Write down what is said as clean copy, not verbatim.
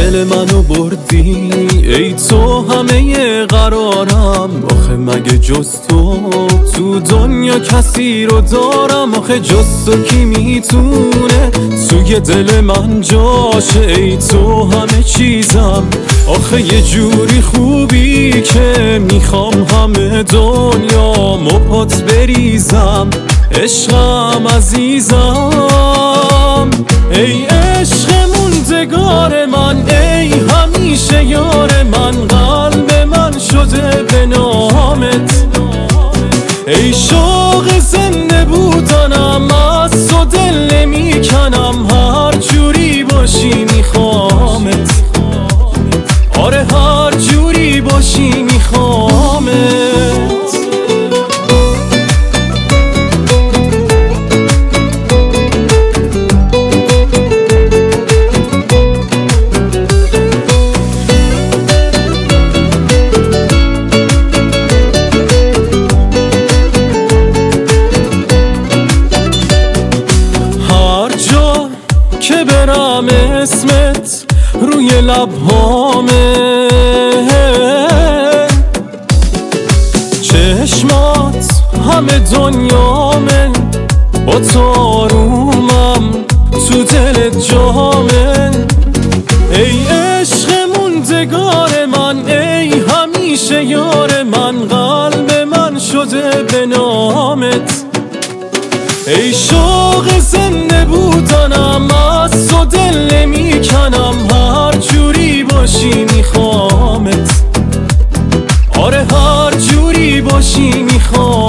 دل منو بردی ای تو همه قرارم. آخه مگه جز تو دنیا کسی رو دارم؟ آخه جز تو کی میتونه توی دل من جاشه؟ ای تو همه چیزم، آخه یه جوری خوبی که میخوام همه دنیا پات بریزم. عشقم عزیزم، ای عشق موندگار من، ای همیشه یار من، قلب من شده به نامت. ای شوق زنده بودنم، از تو دل نمیکنم، هر جوری باشی میخوامت. آره هر جوری باشی میخوامت. که برم اسمت روی لبهامه، چشمات همه دنیامه، با تو آرومم تو دل جامه. ای عشق موندگار من، ای همیشه یار من، قلب من شده به نامت. ای شوق زنده بودنم، از تو دل نمیکنم، هر جوری باشی میخوامت. آره هر جوری باشی میخوام.